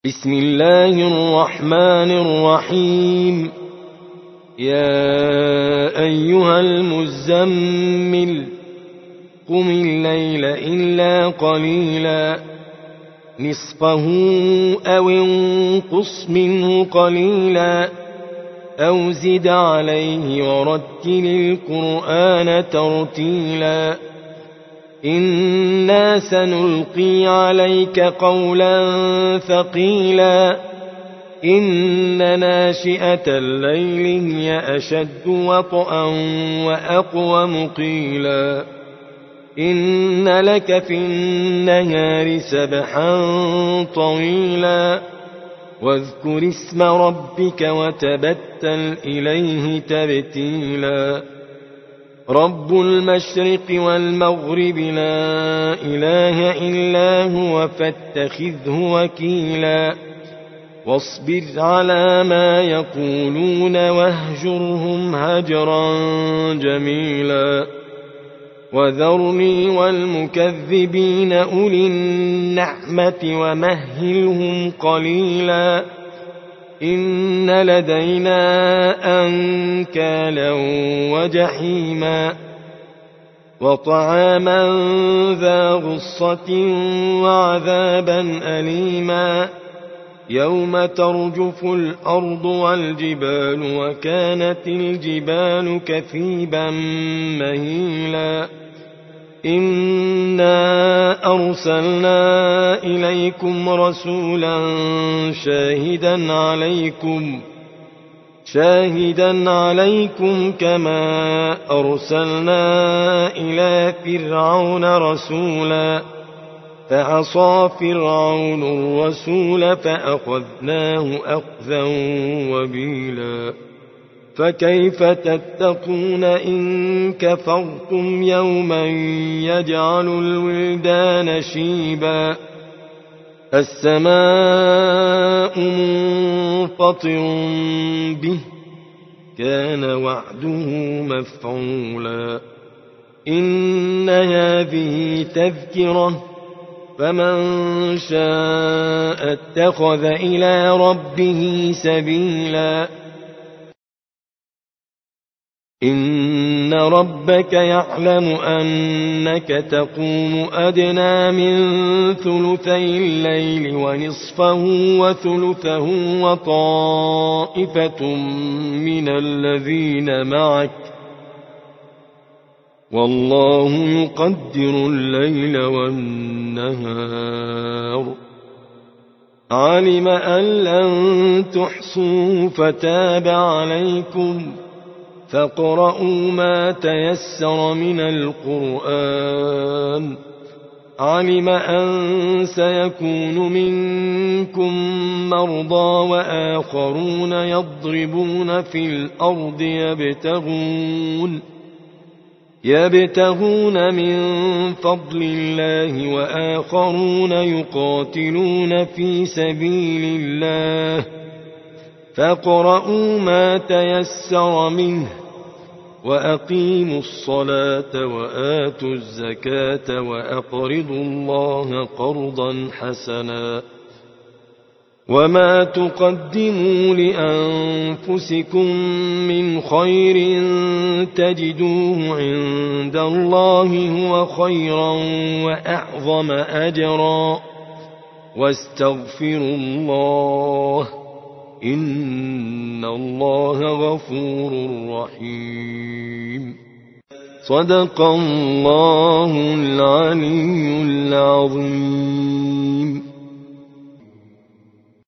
بسم الله الرحمن الرحيم. يا أيها المزمل قم الليل إلا قليلا نصفه أو انقص منه قليلا أو زد عليه ورتل القرآن ترتيلا إنا سنلقي عليك قولا ثقيلا إن ناشئة الليل هي أشد وطئا وأقوم قيلا إن لك في النهار سبحا طويلا واذكر اسم ربك وتبتل إليه تبتيلا رب المشرق والمغرب لا إله إلا هو فاتخذه وكيلا واصبر على ما يقولون واهجرهم هجرا جميلا وذرني والمكذبين أولي النعمة ومهلهم قليلا إن لدينا أنكالا وجحيما وطعاما ذا غصة وعذابا أليما يوم ترجف الأرض والجبال وكانت الجبال كثيبا مهيلا إنا أرسلنا إليكم رسولا شاهدا عليكم كما أرسلنا إلى فرعون رسولا فعصى فرعون الرسول فأخذناه أخذا وبيلا فكيف تتقون إن كفرتم يوما يجعل الولدان شيبا السماء منفطر به كان وعده مفعولا إن هذه تذكرة فمن شاء اتخذ إلى ربه سبيلا إن ربك يعلم أنك تقوم أدنى من ثلثي الليل ونصفه وثلثه وطائفة من الذين معك والله يقدر الليل والنهار علم أن لن تحصوا فتاب عليكم فاقرؤوا ما تيسر من القرآن علم أن سيكون منكم مرضى وآخرون يضربون في الأرض يبتغون من فضل الله وآخرون يقاتلون في سبيل الله فاقرؤوا ما تيسر منه وأقيموا الصلاة وآتوا الزكاة وأقرضوا الله قرضا حسنا وما تقدموا لأنفسكم من خير تجدوه عند الله هو خيرا وأعظم أجرا واستغفروا الله إن الله غفور رحيم صدق الله العلي العظيم.